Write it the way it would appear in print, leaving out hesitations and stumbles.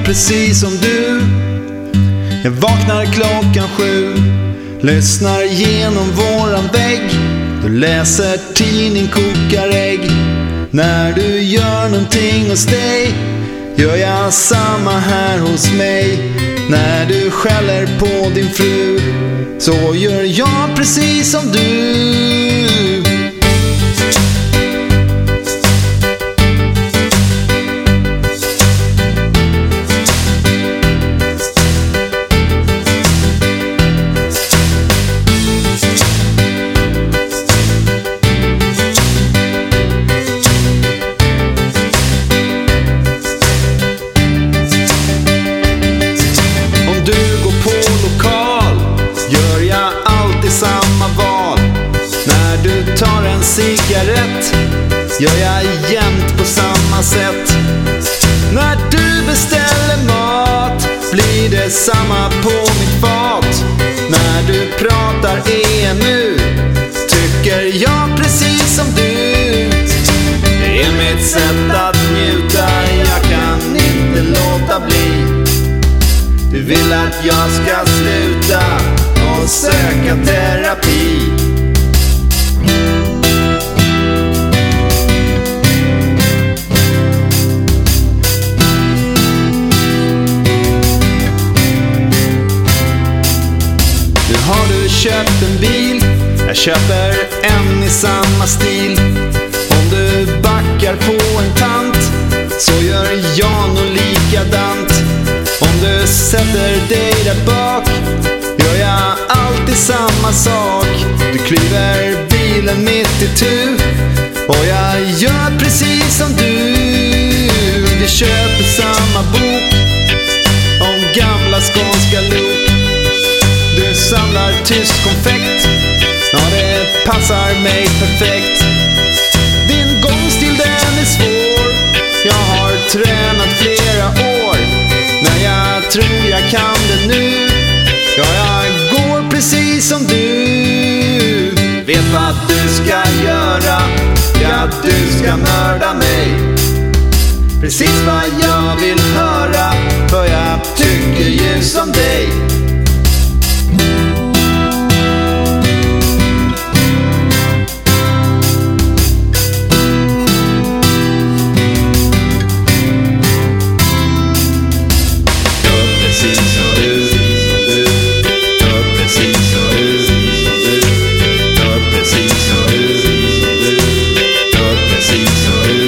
precis som du. Jag vaknar 7:00, lyssnar genom våran vägg. Du läser tidning, kokar ägg. När du gör någonting hos dig gör jag samma här hos mig. När du skäller på din fru så gör jag precis som du. Samma val. När du tar en cigarett gör jag jämt på samma sätt. När du beställer mat blir det samma på mitt fat. När du pratar EMU tycker jag precis som du. Det är mitt sätt att njuta, jag kan inte låta bli. Du vill att jag ska sluta och söka terapi. Nu har du köpt en bil, jag köper en i samma stil. Om du backar på en tant så gör jag nog likadant. Om du sätter dig där bak gör jag alltid samma sak. Du kliver bilen mitt i tu och jag gör precis som du. Vi köper samma bok om gamla skånska lok. Du samlar tyst konfekt, ja det passar mig perfekt. Din gångstil den är svår, jag har tränat flera år. När jag tror jag kan det nu, ja jag går precis som du. Vet vad du ska göra, ja du ska mörda mig. Precis vad jag vill höra, för jag tycker ju som dig. Precis som du.